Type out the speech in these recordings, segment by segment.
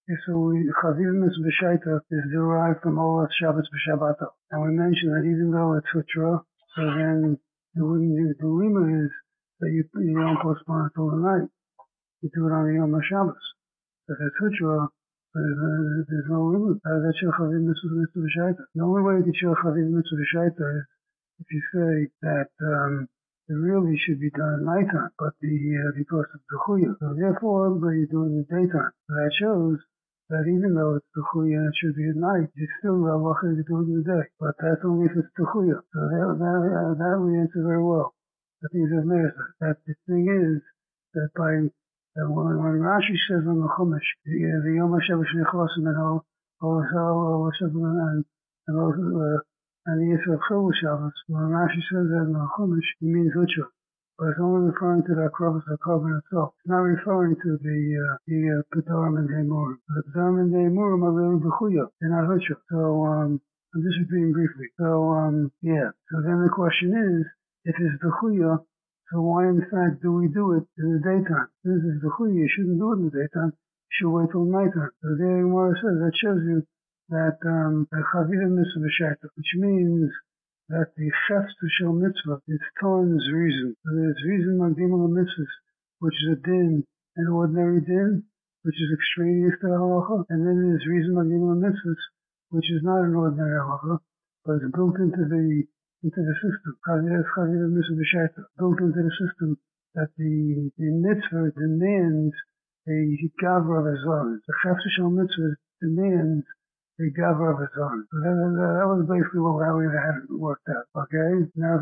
So Chazivim B'Shaita is derived from Olas Shabbos B'Shabbato. And we mentioned that even though it's Hutra, so then the limit is that you don't postpone it till the night. You do it on the Yom HaShabbos. If it's Hutra, there's no limit. That's your Chazivim B'Shaita. The only way to show Chazivim B'Shaita is if you say that it really should be done at nighttime, but because of the Chuya. So therefore, everybody is doing it in the daytime. So that shows that even though it's Tuchuya and it should be at night, it's still the halacha to do it in the day. But that's only if it's Tuchuya. So that we answer very well. The things that matter. That the thing is that when Rashi says on the Chumash, the Yom HaShabbos Nechlosim and the Yisrael Chol Shabbos, when Rashi says that in the Chumash, he means Hutra. But it's only referring to the Akrovus HaKorban itself. It's not referring to the Pedarim and Deimurim. The Pedarim and Deimurim are really B'chuya. They're not Hutra. So, I'm just repeating briefly. So, yeah. So then the question is, if it's B'chuya, so why in fact do we do it in the daytime? This is B'chuya, you shouldn't do it in the daytime. You should wait till nighttime. So there Gemara says, that shows you that, Chavivim Mitzvah B'Shaita, which means that the chefs to show mitzvah is tons reason. So there's reason magdimul mitzvahs, which is a din, an ordinary din, which is extraneous to the halacha, and then there's reason magdimul mitzvahs, which is not an ordinary halacha, but it's built into the system. Chavivim mitzvah b'shaita, built into the system that the mitzvah demands a gavra of azon. The chefs to show mitzvah demands the Gavra of his own. So that was basically how we had it worked out. Okay? Now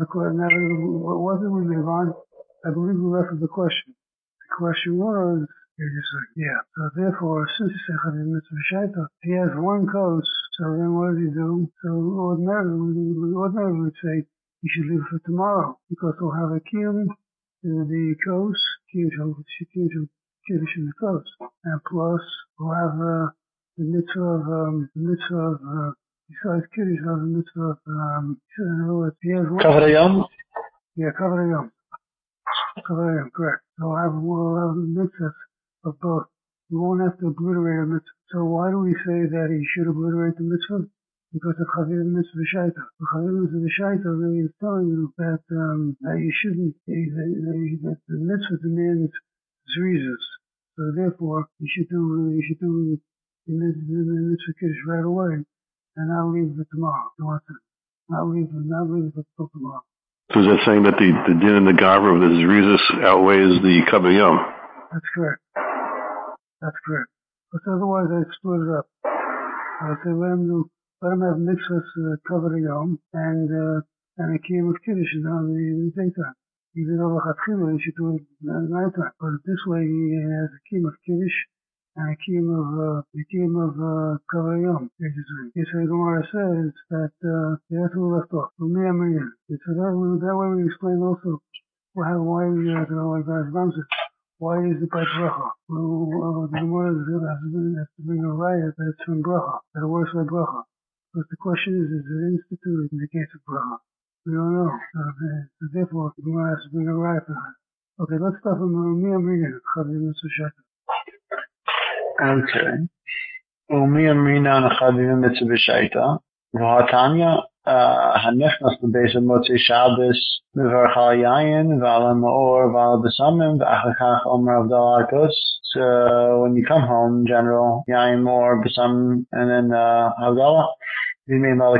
what did we move on? I believe we left with the question. The question was, you're just like, yeah. So therefore, since he said Chavivim Mitzvah B'Shaita, he has one coast, so then what does he do? So ordinarily we would say he should leave it for tomorrow, because we'll have a kiyum in the coast, kiyum Kiddush in the coast. And plus, we'll have the mitzvah of besides Kiddush, the mitzvah of, in other words, he has one. Kavarayam? Yeah, Kavarayam. Kavarayam, correct. So we'll have the mitzvahs of both. We won't have to obliterate a mitzvah. So why do we say that he should obliterate the mitzvah? Because of Chavivim Mitzvah B'Shaita. The Chavivim Mitzvah B'Shaita really is telling you that you shouldn't, that the mitzvah demands zrizas. So therefore, you should do the mitzvah Kiddush right away, and I'll leave it tomorrow. I'll leave it till tomorrow. So is that saying that the din and the gavra of the zrizas outweighs the kabayom? That's correct. But otherwise, I split it up. I say let him have mitzvahs kabayom and a kiyum of Kiddush in the daytime. Even though l'chatchila, he should do it at nighttime. But this way, he has a kiyum of Kiddush and a kiyum of Kavayom. Yisrael Gemara says that that's what we left off. So that way we explain also why we like Rambam says, why is it by bracha? Well, the Gemara has to bring a riot that it's from bracha, that it works by bracha. But the question is it instituted in the case of bracha? We don't know. So therefore, the Gemara has to bring a riot for that. Okay, let's start from Miyam Rina, Chavivim Mitzvah. Okay. Umi Amrina and Chavivim Mitzvah B'Shaita. V'hatanya hanechnas l'beis Motzei Shabbos mevarch al yayin v'al ha'maor v'al besamim v'achar kach omer Avdallah Akos. So when you come home, in general, yayin, maor, besamim, and then Avdallah. So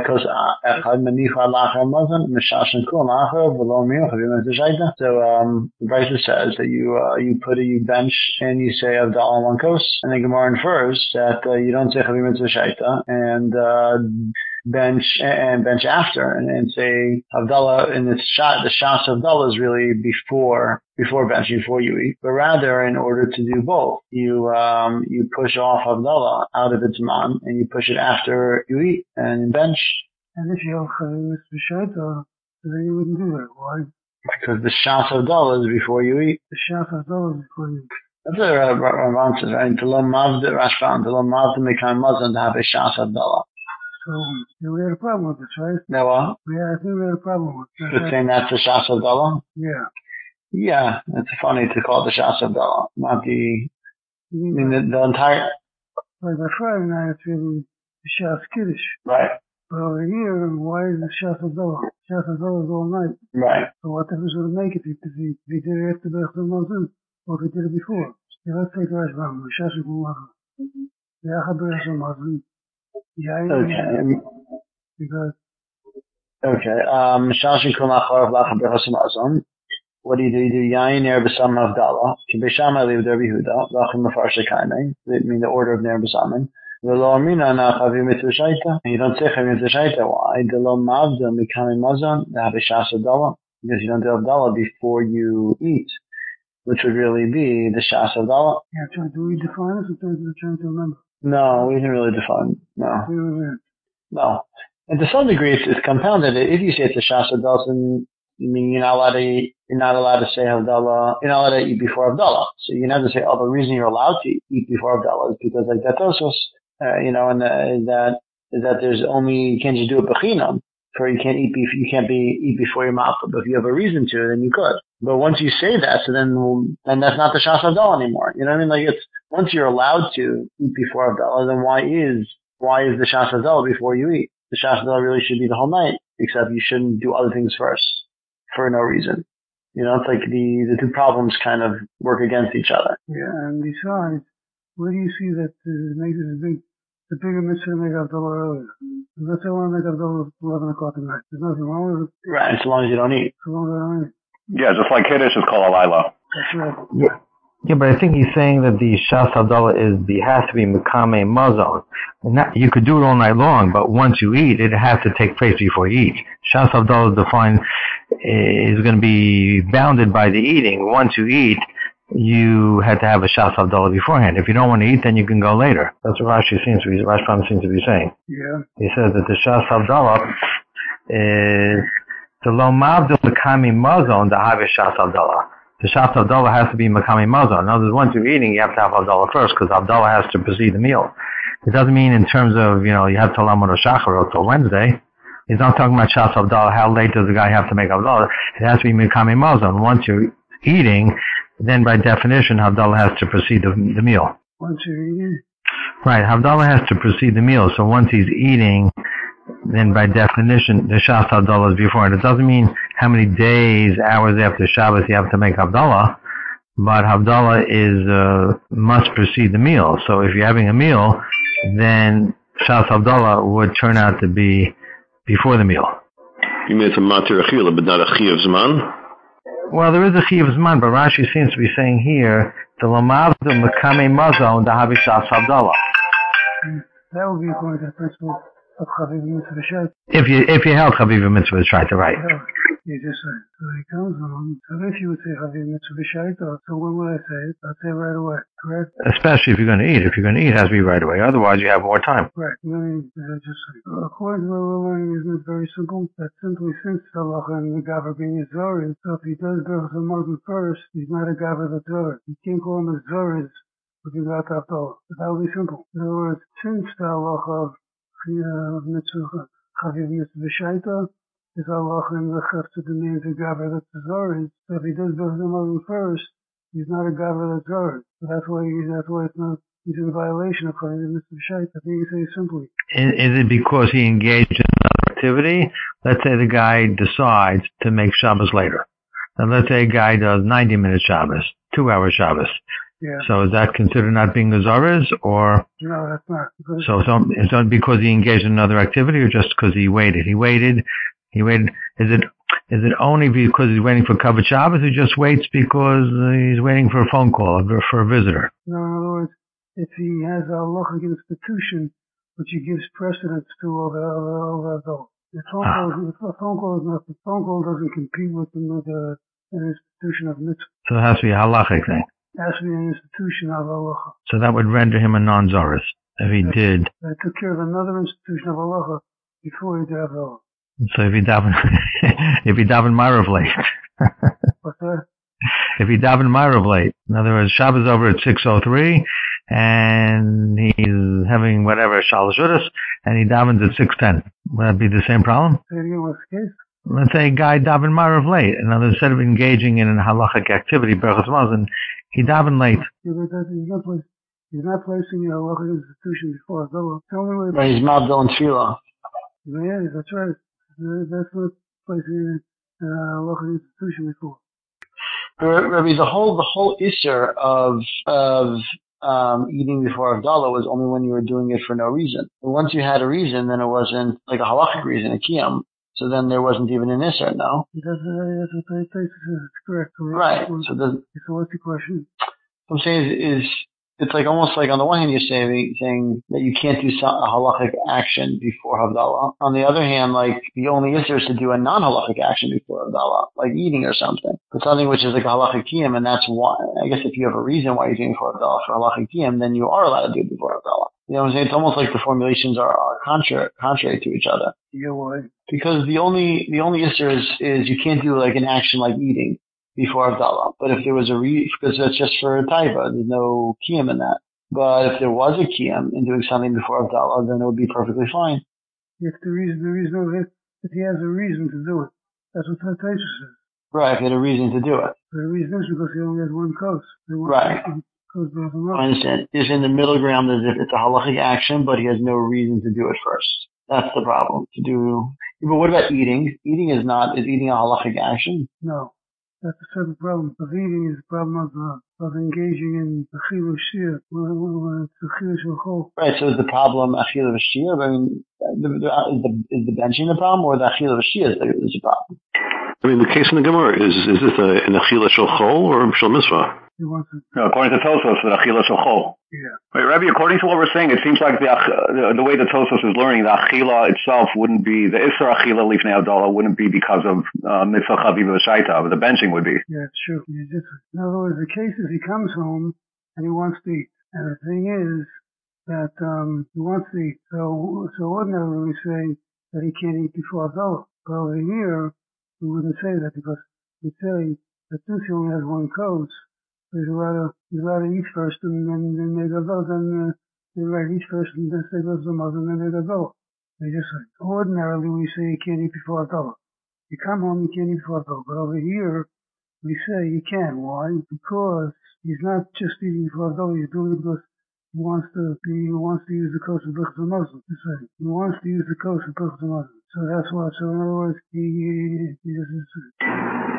the Brisa says that you bench and you say Avdallah on one coast, and the Gemara infers that you don't say Chavivim Mitzvah Shaita and bench after and say Avdallah, and the shas of Avdallah is really before benching, before you eat, but rather in order to do both, you push off Avdallah out of its man and you push it after you eat and bench. And if you have Chavivim Mitzvah Shaita, then you wouldn't do that. Why? Because the shas of Avdallah is before you eat. The shas of Avdallah is before you eat. That's what Rambam says, right? T'lo mavde Rashban, t'lo mavde mekan mazan to have a shas of Avdallah. So we had a problem with this, right? No, what? I think we had a problem with this. You're saying that's the shas of Avdallah? Yeah. Yeah, it's funny to call it the shas of Avdallah, not the entire. Like by Friday night, it's really the Shas Kiddush. Right. But over here, why is it Shas Havdalah? Shas Havdalah is all night. Right. So what difference would it make if he did it after Berachas Hamazon, or if he did it before? Yeah, let's take Rashbam. Shas Havdalah. Yeah, Berachas Hamazon. Okay. Because. Okay. Shashi Kulachar Vlacha Berachas Hamazon. What do? You do Yain Ner B'Saman Havdalah. Kibeshama Lev Der Yehuda. Lachim Mefarshe Kainei. I mean the order of Ner B'Saman. V'lo Amina Na Chavi Mitzvah Shaita. You don't say Chavi Mitzvah Shaita. Why? The Lo Mavda Mikami Mazon. They have a Shas Havdalah. Because you don't do Havdalah before you eat, which would really be the Shas Havdalah. Yeah, do we define this or trying to remember? No, we didn't really define. No. No. And to some degree, it's compounded. If you say it's a Shas Havdalah, then I mean, you're not allowed to say Havdalah, you're not allowed to eat before Havdalah. So you have to say, oh, the reason you're allowed to eat before Havdalah is because like that Tosos, and that there's only, you can't just do it b'chinam, for you can't eat before your mouth, but if you have a reason to, then you could. But once you say that, so then that's not the Shas Havdalah anymore. You know what I mean? Like it's, once you're allowed to eat before Havdalah, then why is the Shas Havdalah before you eat? The Shas Havdalah really should be the whole night, except you shouldn't do other things first. For no reason. It's like the two problems kind of work against each other. Yeah, and besides, where do you see that makes it the bigger mitzvah to make Havdalah earlier? Let's say I want to make Havdalah at 11 o'clock at night. There's nothing wrong with it. Right, so long as you don't eat. So long as I don't eat. Yeah, just like Kiddush is called a Lila. That's right. Yeah. Yeah, but I think he's saying that the Shas Havdalah has to be Mekame Mazon. You could do it all night long, but once you eat, it has to take place before you eat. Shas Havdalah is going to be bounded by the eating. Once you eat, you had to have a Shas Havdalah beforehand. If you don't want to eat, then you can go later. That's what Rashbam seems to be saying. Yeah. He says that the Shas Havdalah is the Lo Mavdil Mekame Mazon, the Havi Shas Havdalah. The Shas Havdalah has to be Mekame Mazon. In other words, once you're eating, you have to have Havdalah first, because Havdalah has to precede the meal. It doesn't mean in terms of, you have to Lamon or Shachar or till Wednesday. He's not talking about Shas Havdalah, how late does the guy have to make Havdalah? It has to be Mekame Mazon. Once you're eating, then by definition, Havdalah has to precede the meal. Once you're eating? Right, Havdalah has to precede the meal, so once he's eating, then by definition, the Shas Havdalah is before. And it doesn't mean how many days, hours after Shabbos you have to make Havdalah, but Havdalah must precede the meal. So if you're having a meal, then Shas Havdalah would turn out to be before the meal. You mean it's a matir achila, but not a chi of zman? Well, there is a chi of zman, but Rashi seems to be saying here, the lamavdu mekame mazon, the havi Shas Havdalah. That would be according to the principle of Chaviv Mitzvah Shaita. If you held Chaviv Mitzvah Shaita, right. Yeah, you just say. So he comes on. So if you would say Chaviv Mitzvah Shaita, so when would I say it? I'd say right away, correct? Especially if you're going to eat. If you're going to eat, it has to be right away. Otherwise, you have more time. Right. Just say. According to what we're learning, isn't it very simple? That simply since Halacha and the Gaver being a Zoris, so if he does Berachas Hamazon first, he's not a Gaver that's Zoris. You can't call him a Zoris without Havdalah. But that would be simple. In other words, since the Halacha of Mitzvah Chaviv Mitzvah Shaita is halacha in the chefta demands a gaver that's a zoris. So if he does Berachas Hamazon first, he's not a gaver that's zoris. So that's why it's not. He's in violation of Chaviv Mitzvah Shaita. I think you say simply. Is it because he engaged in another activity? Let's say the guy decides to make Shabbos later. And let's say a guy does 90-minute Shabbos, 2-hour Shabbos. Yeah. So is that considered not being a Zorez, or? No, that's not. So is that because he engaged in another activity, or just because he waited? He waited. Is it only because he's waiting for Kavod Shabbos, or just waits because he's waiting for a phone call or for a visitor? No, in other words, if he has a halachic institution which he gives precedence to over those. The phone call doesn't compete with an institution of mitzvah. So it has to be a halachic thing. It has to be an institution of halacha. So that would render him a non-Zorez if he did. That took care of another institution of halacha before he did halacha. So if he daven Marav late. What's that? If he daven Marav late. In other words, Shabbos over at 6:03, and he's having whatever, Shalosh Udas, and he davens at 6:10. Would that be the same problem? Say it again, what's the case? Let's say a guy daven Marav late. In other words, instead of engaging in a halachic activity, Berachas Hamazon, he daven late. Yeah, but He's not placing a halachic institution before Havdalah. It's the only way. Right, he's mavdil and tefillah. Yeah, that's right. That's not placing a halachic institution before. Rabbi, the whole issur of eating before Havdalah was only when you were doing it for no reason. But once you had a reason, then it wasn't like a halachic reason, a kiyum. So then there wasn't even an issur, no? That's what they say. It's correct. Right. So what's the question? What I'm saying is it's like almost like on the one hand you're saying that you can't do a halachic action before Havdalah. On the other hand, like the only issur is to do a non-halachic action before Havdalah, like eating or something. But something which is like a halachic kiyum, and that's why, I guess if you have a reason why you're doing it before Havdalah for halachic kiyum, then you are allowed to do it before Havdalah. You know what I'm saying? It's almost like the formulations are contrary to each other. Yeah, why? Because the only issur is you can't do like an action like eating before Havdalah. But if there was because that's just for taiva, there's no kiyum in that. But if there was a kiyum in doing something before Havdalah, then it would be perfectly fine. If if he has a reason to do it, that's what the Taisa says. Right, if he had a reason to do it. The reason is because he only has one coast. Right. I understand. It's in the middle ground as if it's a halachic action, but he has no reason to do it first. That's the problem. But what about eating? Eating is eating a halachic action? No. That's a separate problem. Of eating is the problem of engaging in achila shir, when it's achila shel. Right, so is the problem achila shir? I mean, is the benching the problem, or the achila shir is the problem? I mean, the case in the Gemara, is this an achila shel chol or shel mitzvah? No, according to Tosos, the achila shel chol. Yeah. Wait, Rabbi, according to what we're saying, it seems like the way the Tosos is learning, the achila itself wouldn't be, the isser achila lifnei Havdalah wouldn't be because of mitzvah chaviva v'shaita, but the benching would be. Yeah, it's true. In other words, the case is he comes home and he wants to eat. And the thing is that he wants to eat. So ordinarily we say that he can't eat before Havdalah. But over here, we wouldn't say that because we say that since he only has one coast, he's allowed to eat first and then they go, then eat first and then say goes the mother and then they go. They just like, ordinarily we say you can't eat before Havdalah. You come home, you can't eat before Havdalah. But over here, we say you can. Why? Because he's not just eating before Havdalah, he's doing it because he wants to use the coast of Birchas Hamazon. He wants to use the coast of Birchas Hamazon. So that's why. So in other words, he just.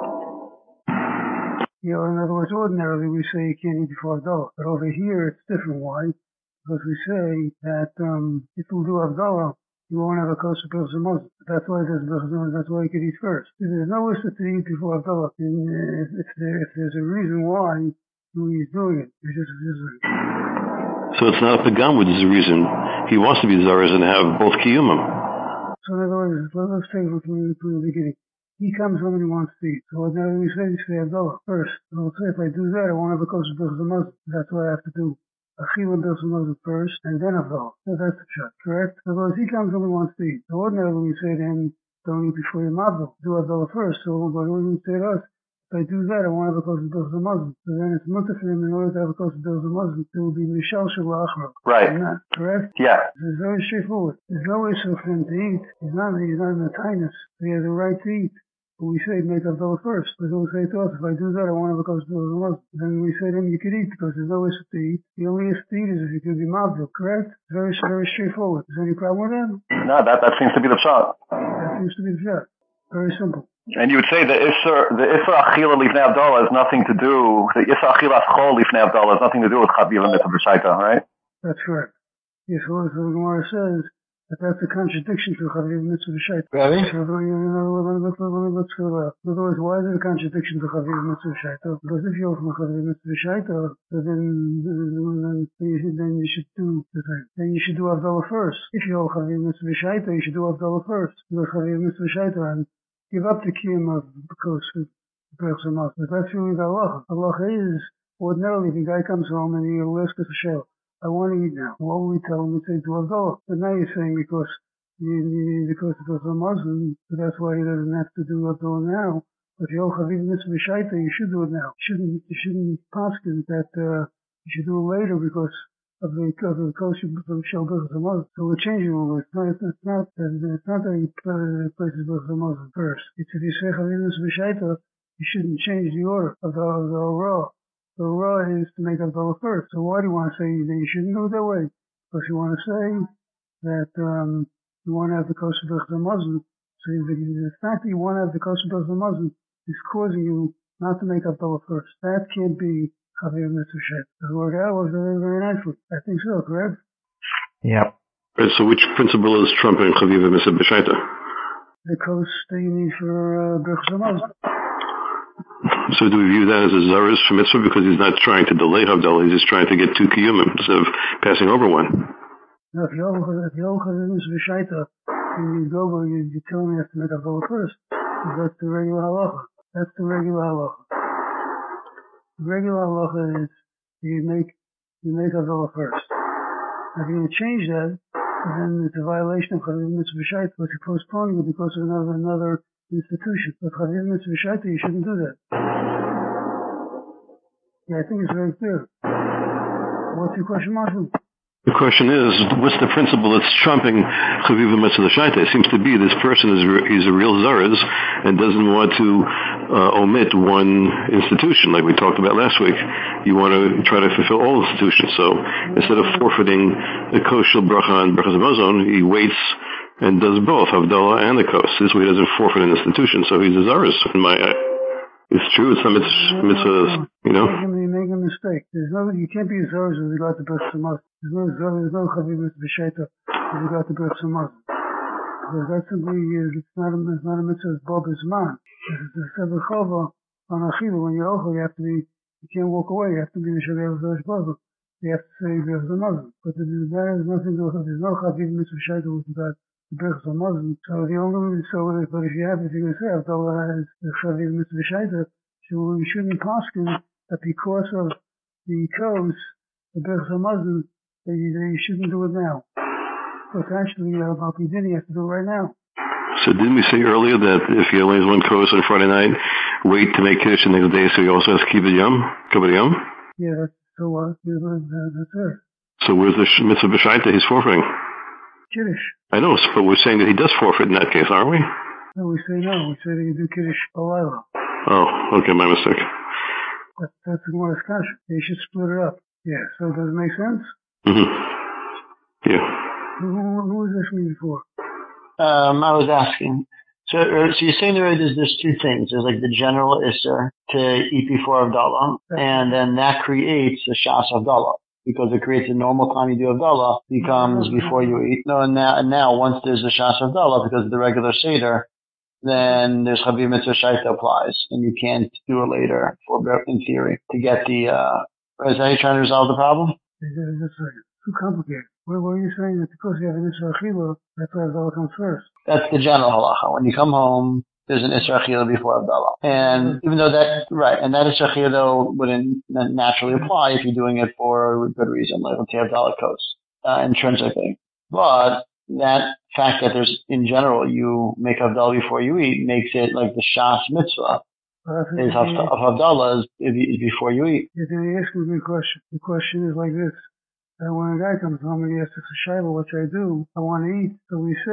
You know, in other words, ordinarily we say you can't eat before Havdalah. But over here it's different. Why? Because we say that if we'll do Havdalah, you won't have a kosher Birchas Hamazon. That's why there's Birchas Hamazon, that's why you can eat first. If there's no issur to eat before Havdalah, if there's a reason why he's doing it, it's just So it's not a pagam with his reason. He wants to be Zariz and have both kiyumim. So in other words, let's take it from the beginning. He comes home and he wants to eat. So now we say Havdalah first. So let's say if I do that, I won't have a kosher Birchas Hamazon. That's what I have to do. Achila Birchas Hamazon first, and then Havdalah. So that's the shot, correct? Otherwise, he comes home and wants to eat. So ordinarily we say to him, don't eat before you mavdil. Do Havdalah first. So what do we say to us? If I do that, I won't have a kosher Birchas Hamazon. So then it's mutter for him in order to have a kosher Birchas Hamazon. It will be Mishal Shabbat Achra. Right. Correct? Yeah. It's very straightforward. There's no issue for him to eat. He's not in the tinus. He has a right to eat. But we say make Havdalah first. But he'll say to us, if I do that, I won't have a kosher Birchas Hamazon. Then we say to him, you could eat because there's no issue to eat. The only issue to eat is if you could be mavdil, correct? It's very straightforward. Is there any problem with that? No, that seems to be the shot. That seems to be the shot. Very simple. And you would say the isser achila lifnei Havdalah has nothing to do, the isser achila chol lifnei Havdalah has nothing to do with chaviva mitzvah v'shaita, right? That's correct. Yes, well, the Gemara says that's a contradiction to chaviva mitzvah v'shaita. Really? So, let's fill out. In other words, why is it a contradiction to chaviva mitzvah v'shaita? Because if you're from chaviva mitzvah v'shaita, so then you should do the thing. Then you should do Havdalah first. If you're chaviva mitzvah v'shaita, you should do Havdalah first. Because chaviva mitzvah v'shaita and give up the kiyum of the kosher Birchas Hamazon. But that's really the halacha. Halacha is ordinarily if a guy comes home and he'll ask us a shell. I want to eat now. What will we tell him? We say do Havdalah. But now you're saying because the kosher Birchas Hamazon, so that's why he doesn't have to do Havdalah now. But if you're chaviva mitzvah v'shaita, you should do it now. You shouldn't paskin that you should do it later because of the kosher Birchas Hamazon. So we're changing all this. It's not that he places Birchas Hamazon first. It's if you say chaviva mitzvah v'shaita, you shouldn't change the order of the raw. The law is to make Havdalah first. So why do you want to say that you shouldn't do it that way? Because you want to say that you want to have the kosher b'chaz Muslim. So the fact that you want to have the kosher b'chaz Muslim is causing you not to make Havdalah first. That can't be Chaviv Mitzvah Shet. The word out was very, very nicely. I think so, correct? Yep. Right, so which principle is trumping Chaviv Mitzvah B'Shaita? The kos that you need for b'chaz Muslim. So do we view that as a zaris for mitzvah because he's not trying to delay Havdalah, he's just trying to get two kiyumim instead of passing over one? No, if you hold Chaviv Mitzvah Shaita, and you go where you tell me you have to make Havdalah first, that's the regular halacha. That's the regular halacha. The regular halacha is you make Havdalah first. If you're going to change that, then it's a violation of Chaviv Mitzvah Shaita, but you're postponing it because of another institution. But Chaviv Mitzvah Shaita, you shouldn't do that. Yeah, I think it's very clear. What's your question, Martin? The question is, what's the principle that's trumping Chaviv Mitzvah Shaita? It seems to be this person he's a real zaris and doesn't want to omit one institution like we talked about last week. You want to try to fulfill all institutions. So instead of forfeiting the kosher bracha and brachas hamazon, he waits and does both Havdalah and the kos. This way he doesn't forfeit an institution. So he's a zaris in my eye. It's true. It's not mitzvah, you know. You make a mistake. You can't be a zaris with regard to brachas hamazon. There's no Chaviv Mitzvah Shaita with regard to brachas hamazon. Because that's simply it's not a mitzvah bob zman. It's a sever chova on achilu. When you're ochel, you can't walk away. You have to be mishagev v'rosh baruch. You have to say brachas hamazon. But there is nothing to it. There's no Chaviv Mitzvah Shaita with regard to brachas hamazon. So but if you're going to say Havdalah has the Chaviv Mitzvah Shaita, so we shouldn't paskin that because of the codes, the brachas hamazon, that you shouldn't do it now. But actually, about beginning, you have to do it right now. So didn't we say earlier that if he only has one kos on Friday night, wait to make kiddush the next day, so he also has to keep it yom? Yeah, that's it. So where's the mitzvah b'shaita he's forfeiting? Kiddush. I know, but we're saying that he does forfeit in that case, aren't we? No, we say no. We say that you do kiddush balayla. Oh, okay, my mistake. That's the Gemara's kasha. You should split it up. Yeah, so does it make sense? Mm-hmm. Yeah. Who was asking me before? I was asking. So you're saying there's two things. There's like the general isser to eat before Havdalah, and then that creates a shas Havdalah, because it creates a normal time you do Havdalah becomes before you eat. No, and now once there's a shas Havdalah, because of the regular seder, then there's Chaviv Mitzvah Shaita applies, and you can't do it later in theory to get the. Is that you trying to resolve the problem? That's too complicated. What are you saying that because you have an Isra Achila, that's why Havdalah comes first? That's the general halacha. When you come home, there's an Isra Achila before Havdalah. And even though that, right, and that Isra Achila though wouldn't naturally apply if you're doing it for a good reason, like let's say Havdalah kos, intrinsically. But that fact that there's, in general, you make Havdalah before you eat makes it like the Shas mitzvah. Is Havdalah is before you eat. You're asking me a question. The question is like this. When a guy comes home and he asks us a shayla, what should I do? I want to eat. So you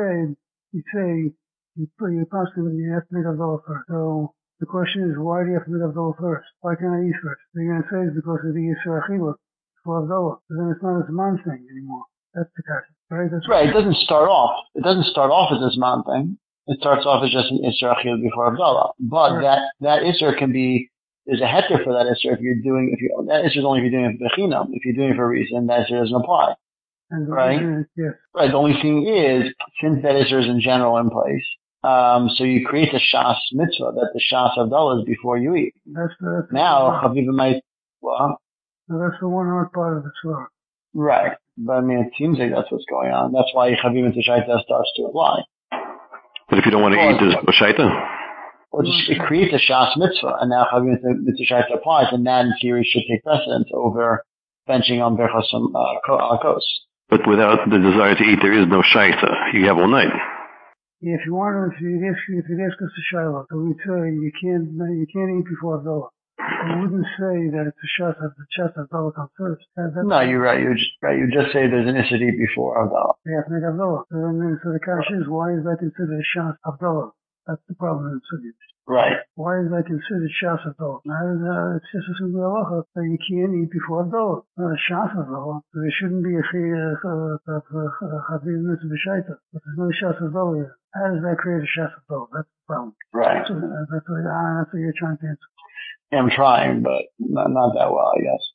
put your pasta and you have to make Havdalah first. So the question is, why do you have to make Havdalah first? Why can't I eat first? They're going to say it's because of the Yisra Achila for Havdalah. So then it's not a Zman thing anymore. That's the question. Right? That's right. It doesn't start off as a Zman thing. It starts off as just an Isra Achila before Havdalah. But that Isra can be, there's a heter for that Isra that Isra is only if you're doing it for Bechinam. If you're doing it for a reason, that Isra doesn't apply. Right? Yes. Right. The only thing is, since that Isra is in general in place, so you create the Shas mitzvah, that the Shas Havdalah is before you eat. Now, Chaviv might, well. That's the one hard part of the Torah. Right. But I mean, it seems like that's what's going on. That's why Chaviv Mitzvah Shaita starts to apply. But if you don't want to eat, there's Shaita? Well, it creates a Shas mitzvah, and now Chaviv Mitzvah Shaita applies, and that in theory should take precedence over benching on Berchos Kos. But without the desire to eat, there is no Shaita. You have all night. Yeah, if you'd ask us a shayla, so we'd say you can't eat before Havdalah. We wouldn't say that it's a shas Havdalah comes first. No, you're right. You just say there's an Isra to eat before Havdalah. You have to make Havdalah. So the question is, why is that considered a shas Havdalah? That's the problem in the Sukkot. Right. Why is that considered Shas Havdalah? It's just a simple halacha that you can't eat before Havdalah. Shas Havdalah. So there shouldn't be a Chaviv Mitzvah B'Shaita. But there's no Shas Havdalah here. How does that create a Shas Havdalah? That's the problem. Right. So, that's what you're trying to answer. Yeah, I'm trying, but not that well, I guess.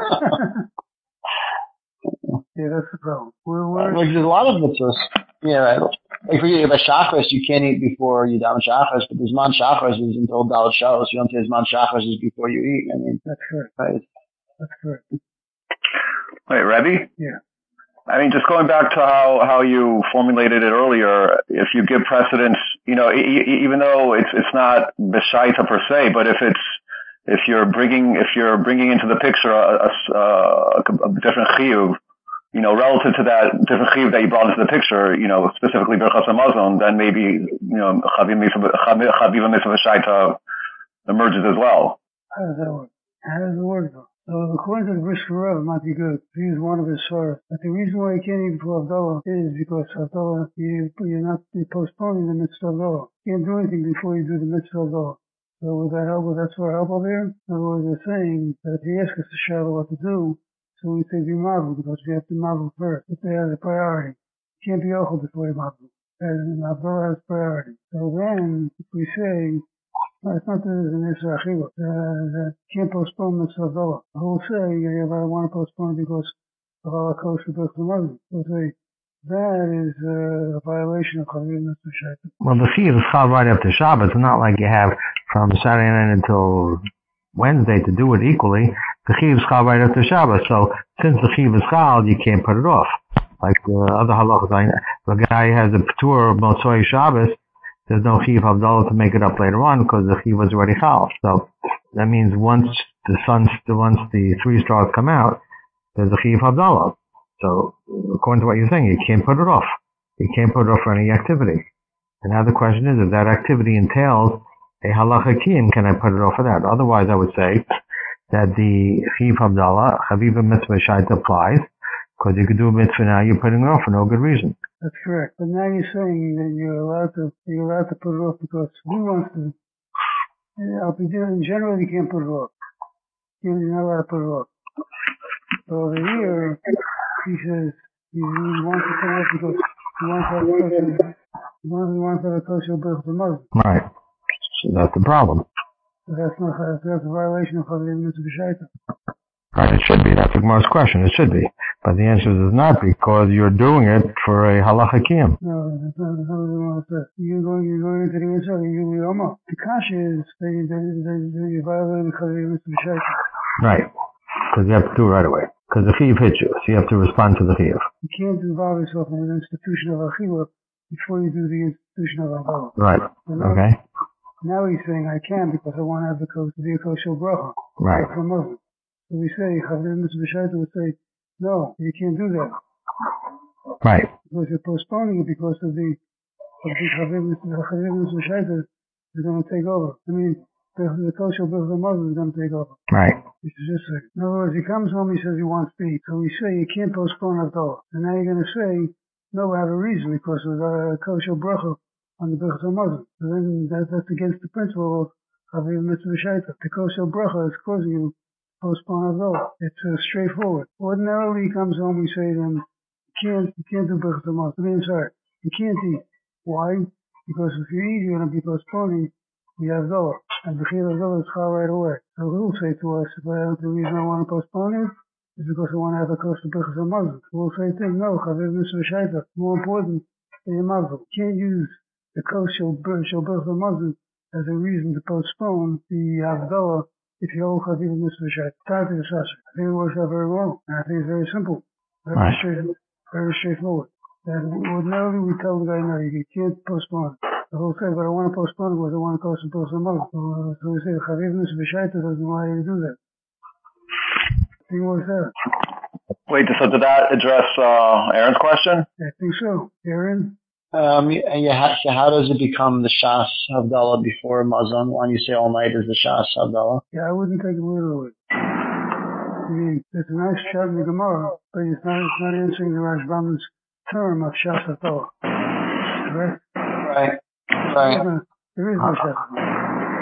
Yeah, that's the problem. Like there's a lot of mitzvahs. Yeah, right. Like for you, by Shachris, you can't eat before you Dam Shachris, but the Zman Shachris is until Dalet Shalos. You don't say Zman Shachris is before you eat. I mean, that's correct. Right. That's correct. Wait, Rebbe? Yeah. I mean, just going back to how you formulated it earlier, if you give precedence, even though it's not B'Shaita per se, but if you're bringing into the picture a different chiyuv, relative to that different chiyuv that you brought into the picture, specifically Birchas Hamazon, then maybe, Chaviv Mitzvah Shaita emerges as well. How does that work? How does it work though? So according to the Brisker Rebbe, it might be good. He is one of his sources. But the reason why you can't eat before Havdalah is because Havdalah, you're postponing the mitzvah Havdalah. You can't do anything before you do the mitzvah Havdalah. So would that help? Would that sort of help over here? In other words, they're saying that if he asks us to show what to do, so we say be marvel, because we have to marvel first. If they have the priority. You can't be ochel before you marvel. And Havdalah has priority. So then, if we say, it's not that there's an Isra Achila, that can't postpone Mitzvah Havdalah. Who will say, I want to postpone it because of Allah kosher birth of the Muslim. We'll say, that is a violation of Chaviv Mitzvah Shaita. Well, the Chiv is chal right after Shabbos. It's not like you have from Saturday night until Wednesday to do it equally. The Chiv is chal right after Shabbos. So since the Chiv is chal, you can't put it off. Like other halachas, if a guy has a P'tur of Motzoi Shabbos, there's no Chiv Havdalah to make it up later on because the Chiv was already chal. So that means once the three stars come out, there's a Chiv Havdalah. So according to what you're saying, you can't put it off. You can't put it off for any activity. And now the question is, if that activity entails a halacha kiyum, can I put it off for that? Otherwise, I would say that the Chiv Havdalah, Chaviv Mitzvah Shaita applies, because you could do a mitzvah now, you're putting it off for no good reason. That's correct. But now you're saying that you're allowed to put it off because who wants to? In general, you can't put it off. You're not allowed to put it off. So over here, he says he wants to put it off because he wants to have a kosher birth of the Muslim. Right. So that's the problem. So that's a violation of Chaviv Mitzvah Shaita. Right, it should be. That's the Gemara's question. It should be. But the answer is not, because you're doing it for a halacha kiyum. No, that's not what Gemara says. You're going into the answer, you're almost. The kasha is that you violated Chaviv Mitzvah Shaita. Right. Because you have to do it right away. Because the chiv hit you, so you have to respond to the chiv. You can't involve yourself in an institution of achila before you do the institution of havdalah. Right. Okay. Now he's saying I can because I want to have the to be a kosher bracha. Right. For Muslim. So we say Chaviv Mitzvah Shaita would say, no, you can't do that. Right. Because you're postponing it because of the Chaviv Mitzvah Shaita is going to take over. I mean, the kosher birth of the Muslim is going to take over. Right. In other words, he comes home, he says he wants to eat. So we say you can't postpone Havdalah. And now you're going to say, no, I have a reason because of the kosher bracha on the birth of the Muslim. So then that's against the principle of Chaviv Mitzvah Shaita. The kosher bracha is causing you to postpone Havdalah. It's straightforward. Ordinarily, he comes home, we say to him, you can't do birth of the Muslim. I mean, sorry, you can't eat. Why? Because if you eat, you're going to be postponing the Havdalah. And the Chiyuv Havdalah is chal right away. So who will say to us, the reason I want to postpone it is because I want to have a kosher birchas of Muslim. Who will say to him, no, Chaviv Mitzvah Shaita, more important than your Muslim. You can't use the kosher birchas of Muslim as a reason to postpone the Havdalah if you hold Chaviv Mitzvah Shaita. Time to the Sasha. I think it works out very well. And I think it's very simple. Very straightforward. And ordinarily we tell the guy, no, you can't postpone it. The whole thing, but I want to postpone it because I want to kosher birchas of Muslim. So we say, Chaviv Mitzvah Shaita doesn't allow you to do that. I think it works out. Wait, so did that address Aaron's question? I think so. Aaron? How does it become the Shas Havdalah before Muslim? When you say all night is the Shas Havdalah? Yeah, I wouldn't take it literally. I mean, it's a nice shot in the Gemara, but it's not answering the Rashbam's term of Shas Havdalah. Correct? Right. There is no Shas Havdalah.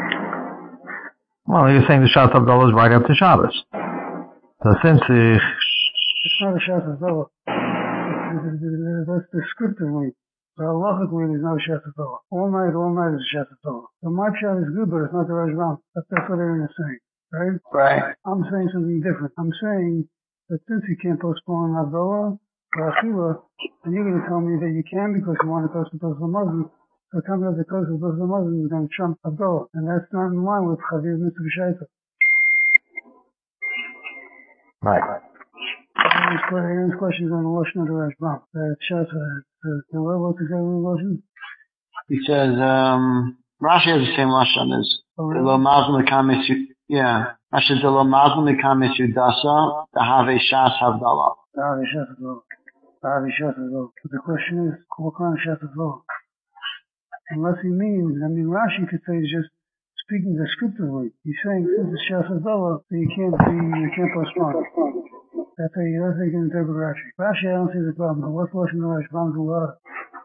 Well, you're saying the Shas Havdalah is right after Shabbos. So since it's not a Shas Havdalah. That's descriptively. So halachically, there's no Shas Havdalah. All night is Shas Havdalah. The Mapshat is good, but it's not the Rashbam. That's what everyone is saying, right? Right. I'm saying something different. I'm saying that since you can't postpone Havdalah or Achila, and you're going to tell me that you can because you want to toast the Muslim, so tell me that the toast the Muslim is going to trump Havdalah, and that's not in line with Chaviv Mitzvah Shaita. right. Aaron's question is on the Lashon of the Rashbam. What's exactly the Lashon? He says, Rashi has the same Lashon as Lo Mazal Mekamis. Yeah. Rashi says Lo Mazal Mekamis Yudasa Dahave Shas Havdalah. Dahave Shas Havdalah. Dahave Shas Havdalah. But the question is, what kind of Shas Havdalah? Unless he means, Rashi could say he's just speaking descriptively. He's saying since it's Shas Havdalah, so you can't postpone it. That's how you can interpret Rashi. Rashi, I don't see the problem. But what's Lashon of Rashbam's a lot?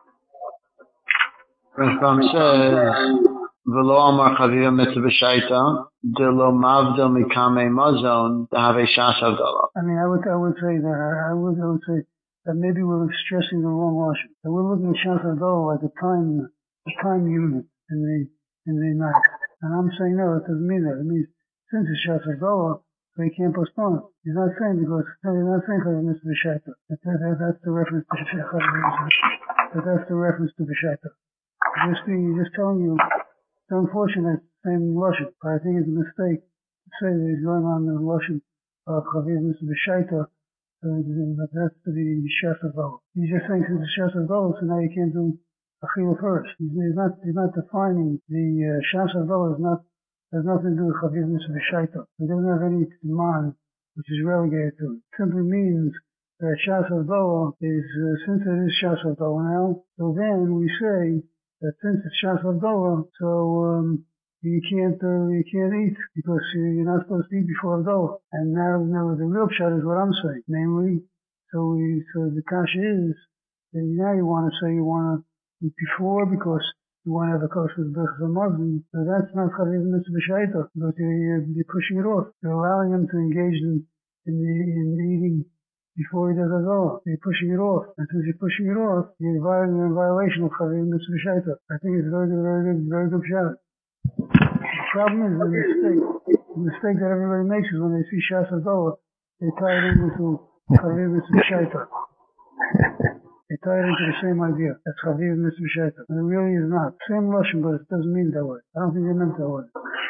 Rashbam says, V'lo amar chaviv mitzvah b'shaita, d'lo mavdil mikame mazon, d'have shas havdalah. I would say that maybe we're stressing the wrong Lashon. That we're looking at Shas Havdalah like a time unit in the night. And I'm saying no, it doesn't mean that. It means since it's Shas Havdalah, so he can't postpone it. He's not saying Chaviv Mitzvah B'Shaita. That's the reference to Chaviv Mitzvah. That's the reference to B'Shaita. He's just telling you, it's unfortunate, same Lashon, but I think it's a mistake to say that he's going on the Lashon of Chaviv Mitzvah B'Shaita, but that's to the Shas Havdalah. He's just saying since it's Shas Havdalah, so now you can't do Achila first. He's not defining the Shas Havdalah has nothing to do with Chaviv Mitzvah B'Shaita. It doesn't have any command which is relegated to it. It simply means that Shas Havdalah is, since it is Shas Havdalah now, so then we say that since it's Shas Havdalah, so you can't eat because you're not supposed to eat before Havdalah. And now the real shot is what I'm saying, namely, so the kasha is that now you want to say you want to eat before because you want to have a kosher birth of a Muslim, so that's not Chaviv Mitzvah B'Shaita, but you're pushing it off. You're allowing him to engage in eating before he does Havdalah. You're pushing it off. And since you're pushing it off, you're in violation of Chaviv Mitzvah B'Shaita. I think it's a very good shot. The problem is the mistake that everybody makes is when they see Shas Havdalah, they tie it into Chaviv Mitzvah B'Shaita. They tie it into the same idea. That's Chaviv Mitzvah B'Shaita. And it really is not. Same Lashon, but it doesn't mean that way. I don't think they meant that way.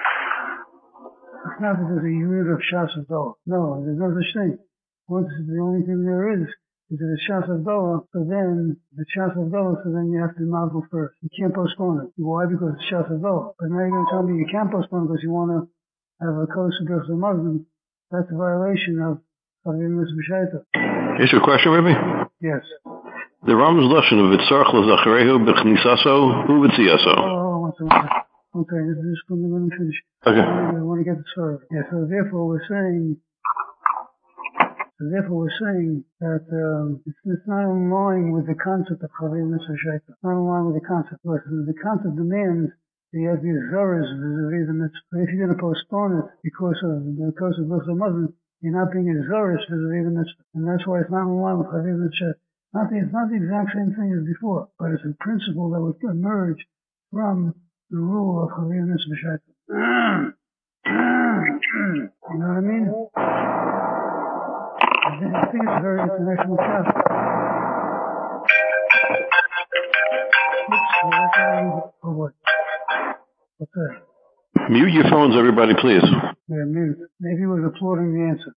It's not that there's a unit of Shas Havdalah. No, there's no such thing. Once the only thing there is that it's Shas Havdalah, so then you have to mazel first. You can't postpone it. Why? Because it's Shas Havdalah. But now you're going to tell me you can't postpone it because you want to have a kosher birth of a Muslim. That's a violation of Chaviv Mitzvah B'Shaita. Is your question, Rabbi? Yes. The Ram's Lashon of Vitzarch L'Zacharehu B'Chnisaso Hu V'tziyaso. Okay, let me finish. Okay. I want to get this further. Yeah, so therefore we're saying that it's not in line with the concept of Chaviv Mitzvah B'Shaita. It's not in line with the concept. The concept demands that you have these zaras vis-a-vis the mitzvah. If you're going to postpone it because of the Muslim, you're not being a zaras vis-a-vis the mitzvah. And that's why it's not in line with Chaviv Mitzvah B'Shaita. It's not the exact same thing as before, but it's a principle that would emerge from the rule of Chaviv Mitzvah B'Shaita. You know what I mean? I think it's a very international topic. What's that? Mute your phones, everybody, please. Yeah, mute. Maybe he was applauding the answer.